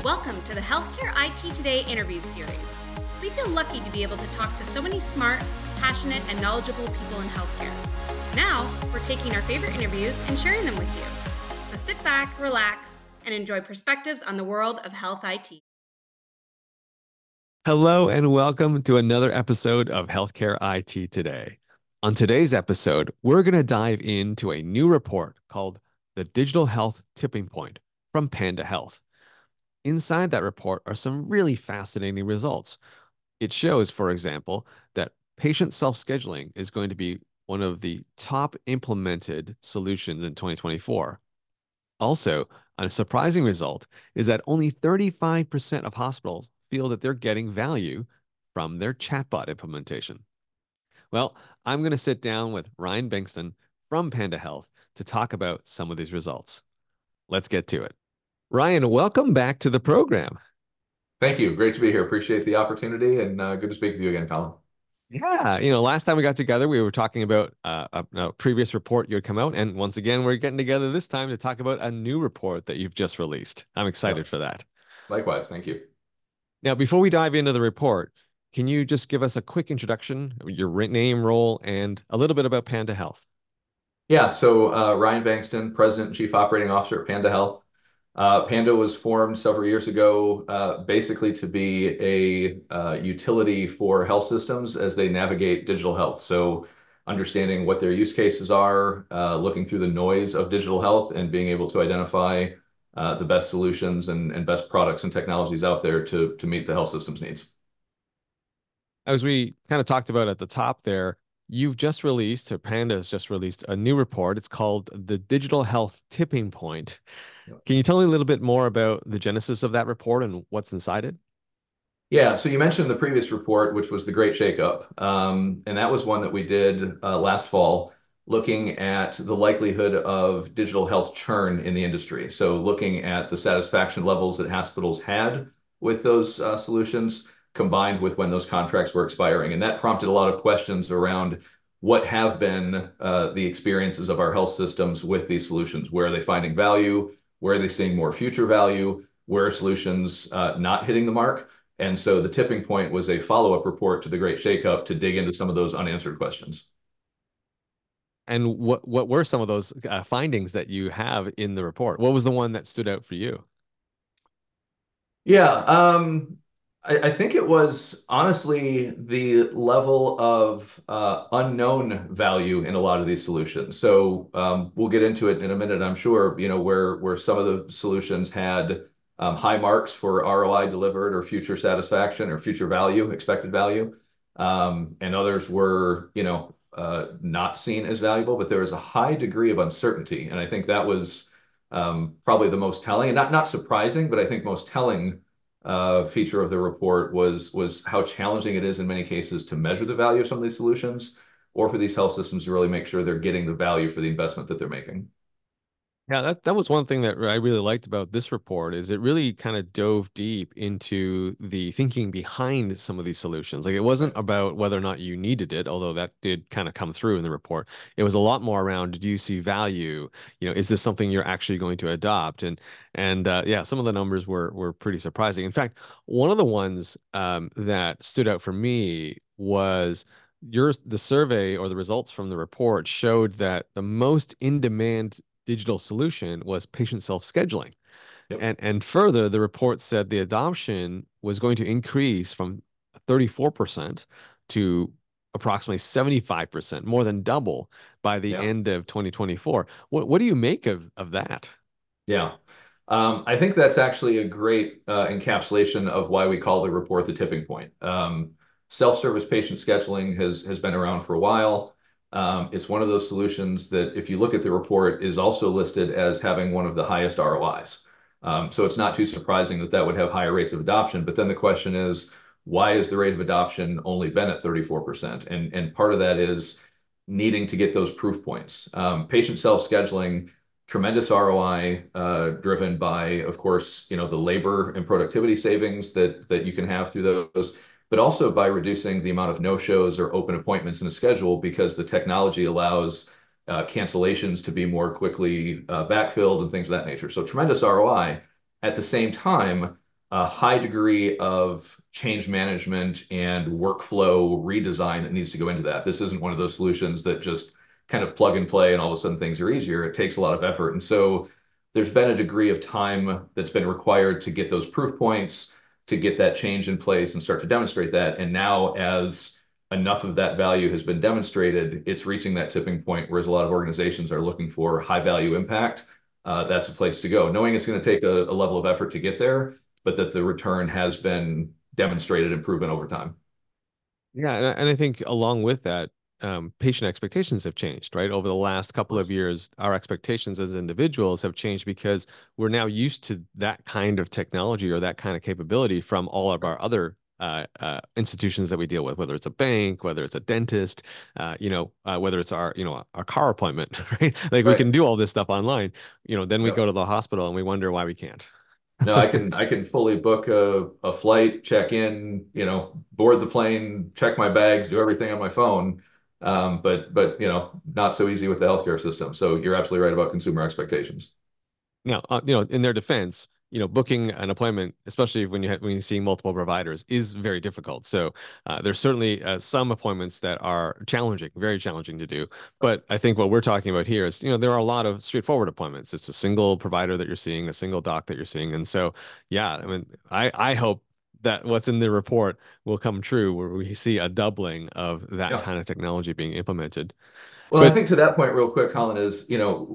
Welcome to the Healthcare IT Today interview series. We feel lucky to be able to talk to so many smart, passionate, and knowledgeable people in healthcare. Now, we're taking our favorite interviews and sharing them with you. So sit back, relax, and enjoy perspectives on the world of health IT. Hello and welcome to another episode of Healthcare IT Today. On today's episode, we're going to dive into a new report called The Digital Health Tipping Point from Panda Health. Inside that report are some really fascinating results. It shows, for example, that patient self-scheduling is going to be one of the top implemented solutions in 2024. Also, a surprising result is that only 35% of hospitals feel that they're getting value from their chatbot implementation. Well, I'm going to sit down with Ryan Bankston from Panda Health to talk about some of these results. Let's get to it. Ryan, welcome back to the program. Thank you. Great to be here. Appreciate the opportunity and good to speak with you again, Colin. Yeah, last time we got together, we were talking about a previous report you had come out. And once again, we're getting together this time to talk about a new report that you've just released. I'm excited for that. Likewise. Thank you. Now, before we dive into the report, can you just give us a quick introduction, your name, role, and a little bit about Panda Health? Yeah, so Ryan Bankston, President and Chief Operating Officer at Panda Health. Panda was formed several years ago basically to be a utility for health systems as they navigate digital health. So understanding what their use cases are, looking through the noise of digital health and being able to identify the best solutions and best products and technologies out there to meet the health system's needs. As we kind of talked about at the top there, you've just released, or Panda has just released a new report. It's called the Digital Health Tipping Point. Can you tell me a little bit more about the genesis of that report and what's inside it? Yeah, so you mentioned the previous report, which was the Great Shakeup. And that was one that we did last fall, looking at the likelihood of digital health churn in the industry. So looking at the satisfaction levels that hospitals had with those solutions, combined with when those contracts were expiring. And that prompted a lot of questions around what have been the experiences of our health systems with these solutions. Where are they finding value? Where are they seeing more future value? Where are solutions not hitting the mark? And so the tipping point was a follow-up report to the Great Shakeup to dig into some of those unanswered questions. And what were some of those findings that you have in the report? What was the one that stood out for you? Yeah, I think it was honestly the level of unknown value in a lot of these solutions. So we'll get into it in a minute, I'm sure, where some of the solutions had high marks for ROI delivered or future satisfaction or future value, expected value. And others were, not seen as valuable, but there was a high degree of uncertainty. And I think that was probably the most telling, and not surprising, but I think most telling feature of the report was how challenging it is in many cases to measure the value of some of these solutions, or for these health systems to really make sure they're getting the value for the investment that they're making. Yeah, that was one thing that I really liked about this report is it really kind of dove deep into the thinking behind some of these solutions. Like it wasn't about whether or not you needed it, although that did kind of come through in the report. It was a lot more around, do you see value? Is this something you're actually going to adopt? And yeah, some of the numbers were pretty surprising. In fact, one of the ones that stood out for me was the survey or the results from the report showed that the most in-demand digital solution was patient self-scheduling. Yep. And further, the report said the adoption was going to increase from 34% to approximately 75%, more than double by the Yeah. end of 2024. What do you make of that? Yeah. I think that's actually a great encapsulation of why we call the report the tipping point. Self-service patient scheduling has been around for a while. It's one of those solutions that, if you look at the report, is also listed as having one of the highest ROIs. So it's not too surprising that that would have higher rates of adoption. But then the question is, why is the rate of adoption only been at 34%? And part of that is needing to get those proof points. Patient self-scheduling, tremendous ROI driven by, of course, the labor and productivity savings that you can have through those, but also by reducing the amount of no-shows or open appointments in a schedule because the technology allows cancellations to be more quickly backfilled and things of that nature. So tremendous ROI. At the same time, a high degree of change management and workflow redesign that needs to go into that. This isn't one of those solutions that just kind of plug and play and all of a sudden things are easier. It takes a lot of effort. And so there's been a degree of time that's been required to get those proof points, to get that change in place and start to demonstrate that. And now, as enough of that value has been demonstrated, it's reaching that tipping point, whereas a lot of organizations are looking for high value impact. That's a place to go, knowing it's going to take a level of effort to get there, but that the return has been demonstrated and proven over time. Yeah, and I think along with that, patient expectations have changed, right? Over the last couple of years, our expectations as individuals have changed because we're now used to that kind of technology or that kind of capability from all of our other institutions that we deal with, whether it's a bank, whether it's a dentist, whether it's our car appointment, right? Like we Right. can do all this stuff online, then we go Yep. to the hospital and we wonder why we can't. No, I can fully book a flight, check in, board the plane, check my bags, do everything on my phone. But not so easy with the healthcare system. So you're absolutely right about consumer expectations. Now, in their defense, booking an appointment, especially when you're seeing multiple providers, is very difficult. So there's certainly some appointments that are challenging, very challenging to do. But I think what we're talking about here is, there are a lot of straightforward appointments. It's a single provider that you're seeing, a single doc that you're seeing, and so yeah, I mean, I hope that what's in the report will come true, where we see a doubling of that Yeah. kind of technology being implemented. Well, I But think to that point, real quick, Colin, is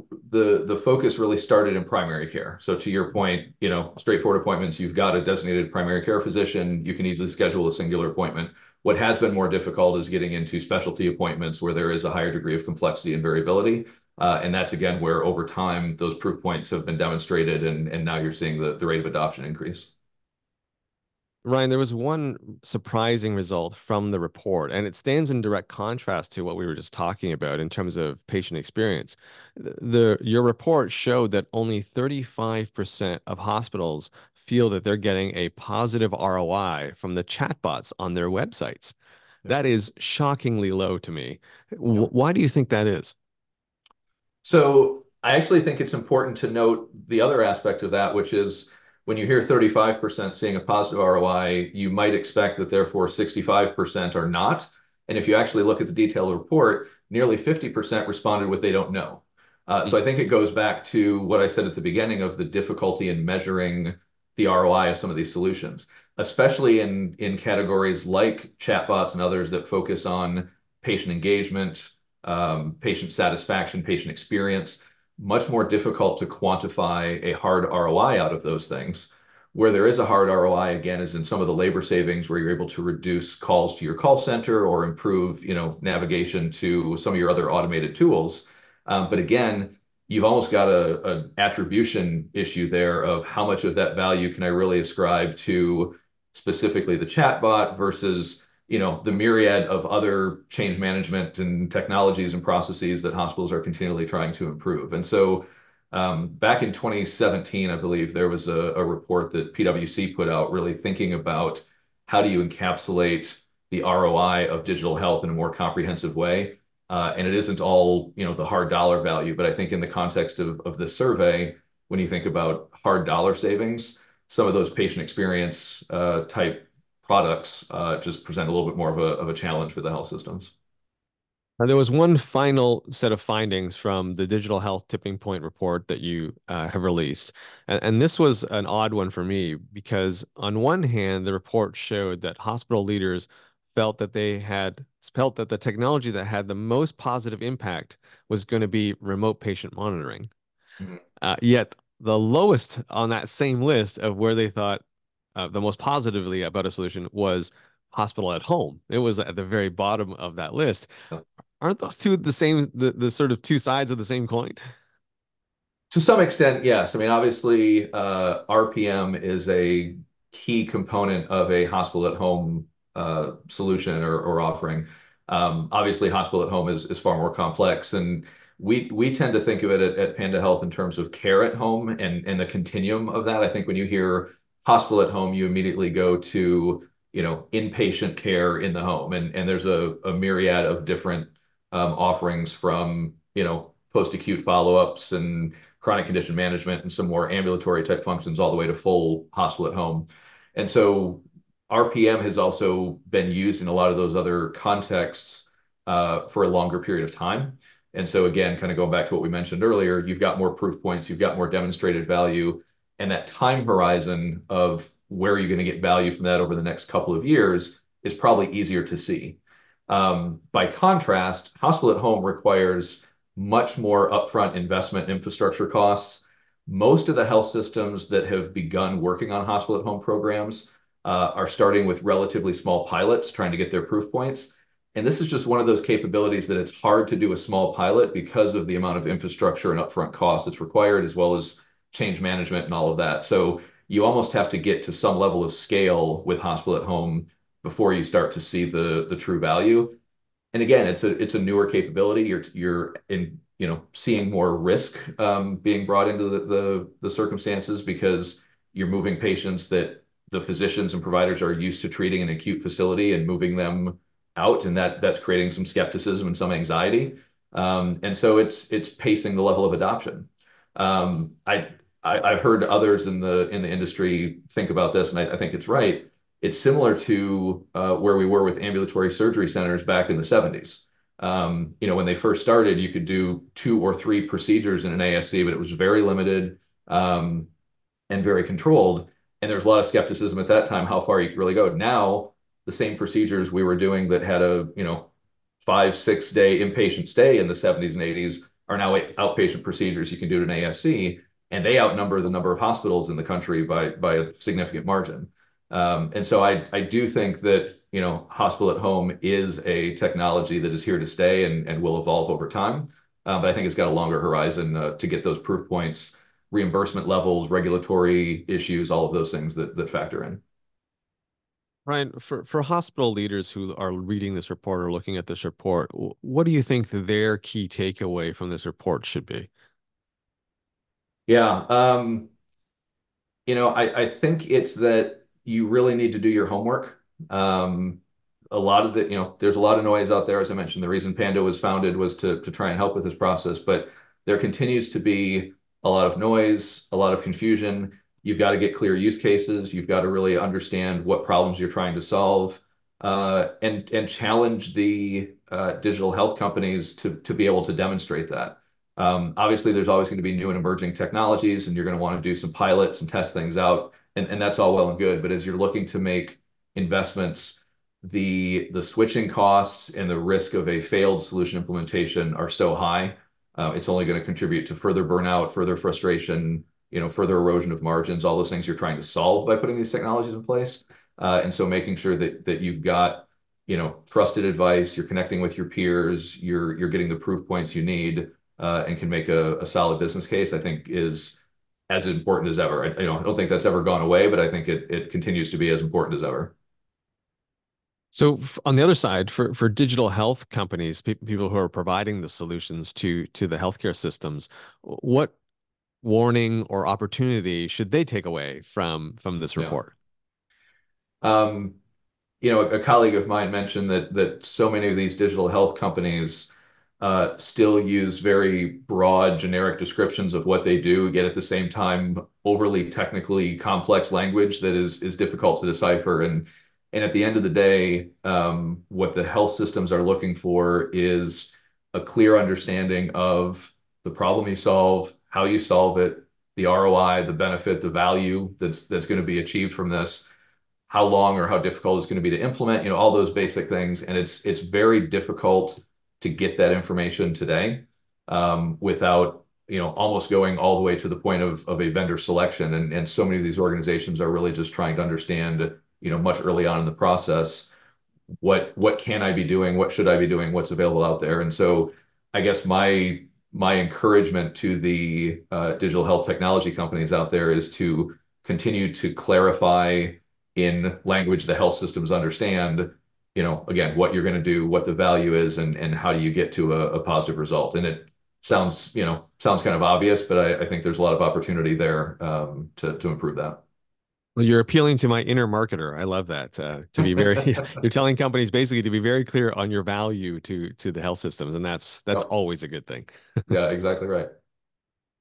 the focus really started in primary care. So to your point, straightforward appointments, you've got a designated primary care physician, you can easily schedule a singular appointment. What has been more difficult is getting into specialty appointments where there is a higher degree of complexity and variability. And that's again where over time those proof points have been demonstrated, and now you're seeing the rate of adoption increase. Ryan, there was one surprising result from the report, and it stands in direct contrast to what we were just talking about in terms of patient experience. Your report showed that only 35% of hospitals feel that they're getting a positive ROI from the chatbots on their websites. Yeah. That is shockingly low to me. Yeah. Why do you think that is? So I actually think it's important to note the other aspect of that, which is when you hear 35% seeing a positive ROI, you might expect that therefore 65% are not. And if you actually look at the detailed report, nearly 50% responded with they don't know. So I think it goes back to what I said at the beginning of the difficulty in measuring the ROI of some of these solutions, especially in categories like chatbots and others that focus on patient engagement, patient satisfaction, patient experience. Much more difficult to quantify a hard ROI out of those things. Where there is a hard ROI, again, is in some of the labor savings where you're able to reduce calls to your call center or improve, navigation to some of your other automated tools. But again, you've almost got an attribution issue there of how much of that value can I really ascribe to specifically the chatbot versus the myriad of other change management and technologies and processes that hospitals are continually trying to improve. And so back in 2017, I believe there was a report that PwC put out really thinking about how do you encapsulate the ROI of digital health in a more comprehensive way. And it isn't all, the hard dollar value, but I think in the context of this survey, when you think about hard dollar savings, some of those patient experience type products just present a little bit more of a challenge for the health systems. There was one final set of findings from the Digital Health Tipping Point report that you have released. And this was an odd one for me because, on one hand, the report showed that hospital leaders felt that the technology that had the most positive impact was going to be remote patient monitoring. Mhm. Yet the lowest on that same list of where they thought the most positively about a solution was hospital at home. It was at the very bottom of that list. Aren't those two the same, the sort of two sides of the same coin? To some extent, yes. I mean, obviously, RPM is a key component of a hospital at home solution or offering. Obviously, hospital at home is far more complex, and we tend to think of it at Panda Health in terms of care at home and the continuum of that. I think when you hear hospital at home, you immediately go to inpatient care in the home, and there's a myriad of different offerings from post-acute follow-ups and chronic condition management and some more ambulatory type functions all the way to full hospital at home. And so RPM has also been used in a lot of those other contexts for a longer period of time. And so again, kind of going back to what we mentioned earlier, you've got more proof points, you've got more demonstrated value, and that time horizon of where you're going to get value from that over the next couple of years is probably easier to see. By contrast, hospital at home requires much more upfront investment infrastructure costs. Most of the health systems that have begun working on hospital at home programs are starting with relatively small pilots, trying to get their proof points. And this is just one of those capabilities that it's hard to do a small pilot because of the amount of infrastructure and upfront cost that's required, as well as change management and all of that. So you almost have to get to some level of scale with hospital at home before you start to see the true value. And again, it's a newer capability. You're in, seeing more risk being brought into the circumstances because you're moving patients that the physicians and providers are used to treating in an acute facility and moving them out, and that's creating some skepticism and some anxiety. And so it's pacing the level of adoption. I've heard others in the industry think about this, and I think it's right. It's similar to where we were with ambulatory surgery centers back in the 70s. When they first started, you could do 2 or 3 procedures in an ASC, but it was very limited and very controlled. And there was a lot of skepticism at that time how far you could really go. Now, the same procedures we were doing that had a 5-6 day inpatient stay in the 70s and 80s are now outpatient procedures you can do at an ASC, and they outnumber the number of hospitals in the country by a significant margin. And so I do think that hospital at home is a technology that is here to stay and will evolve over time. But I think it's got a longer horizon to get those proof points, reimbursement levels, regulatory issues, all of those things that factor in. Ryan, for hospital leaders who are reading this report or looking at this report, what do you think their key takeaway from this report should be? Yeah, I think it's that you really need to do your homework. A lot of there's a lot of noise out there. As I mentioned, the reason Pando was founded was to try and help with this process, but there continues to be a lot of noise, a lot of confusion. You've got to get clear use cases. You've got to really understand what problems you're trying to solve, and challenge the digital health companies to be able to demonstrate that. Obviously, there's always going to be new and emerging technologies, and you're going to want to do some pilots and test things out, and that's all well and good. But as you're looking to make investments, the switching costs and the risk of a failed solution implementation are so high, it's only going to contribute to further burnout, further frustration, further erosion of margins, all those things you're trying to solve by putting these technologies in place. And so making sure that you've got trusted advice, you're connecting with your peers, you're getting the proof points you need, and can make a solid business case, I think is as important as ever. I don't think that's ever gone away, but I think it continues to be as important as ever. So on the other side, for digital health companies, people who are providing the solutions to the healthcare systems, what warning or opportunity should they take away from this report? A colleague of mine mentioned that so many of these digital health companies still use very broad, generic descriptions of what they do, yet at the same time, overly technically complex language that is difficult to decipher. And at the end of the day, what the health systems are looking for is a clear understanding of the problem you solve, how you solve it, the ROI, the benefit, the value that's going to be achieved from this, how long or how difficult it's going to be to implement, all those basic things. And it's very difficult to get that information today without almost going all the way to the point of a vendor selection. And so many of these organizations are really just trying to understand much early on in the process, what can I be doing? What should I be doing? What's available out there? And so I guess my encouragement to the digital health technology companies out there is to continue to clarify in language the health systems understand, again, what you're going to do, what the value is, and how do you get to a positive result. And it sounds kind of obvious, but I think there's a lot of opportunity there to improve that. Well, you're appealing to my inner marketer. I love that. To be very, you're telling companies basically to be very clear on your value to the health systems, and that's always a good thing. Yeah, exactly right.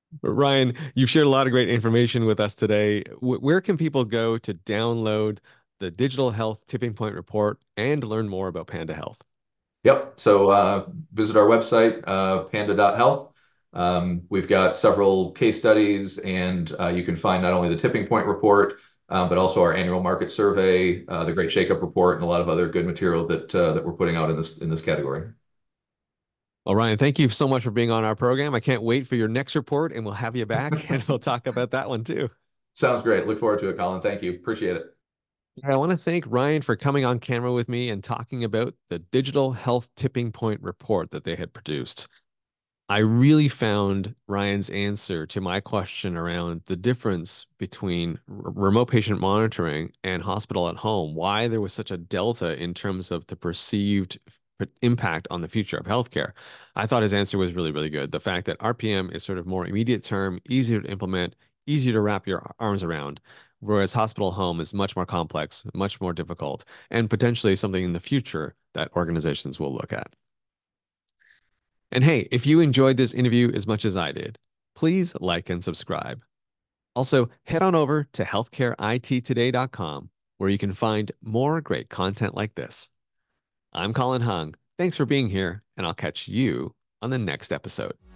Ryan, you've shared a lot of great information with us today. Where can people go to download the Digital Health Tipping Point Report and learn more about Panda Health? Yep. So visit our website, panda.health. We've got several case studies, and you can find not only the tipping point report, but also our annual market survey, the Great Shakeup report, and a lot of other good material that we're putting out in this category. Well, Ryan, thank you so much for being on our program. I can't wait for your next report, and we'll have you back and we'll talk about that one too. Sounds great. Look forward to it, Colin. Thank you. Appreciate it. I want to thank Ryan for coming on camera with me and talking about the Digital Health Tipping Point report that they had produced. I really found Ryan's answer to my question around the difference between remote patient monitoring and hospital at home, why there was such a delta in terms of the perceived impact on the future of healthcare. I thought his answer was really, really good. The fact that RPM is sort of more immediate term, easier to implement, easier to wrap your arms around, whereas hospital home is much more complex, much more difficult, and potentially something in the future that organizations will look at. And hey, if you enjoyed this interview as much as I did, please like and subscribe. Also, head on over to healthcareittoday.com where you can find more great content like this. I'm Colin Hung. Thanks for being here, and I'll catch you on the next episode.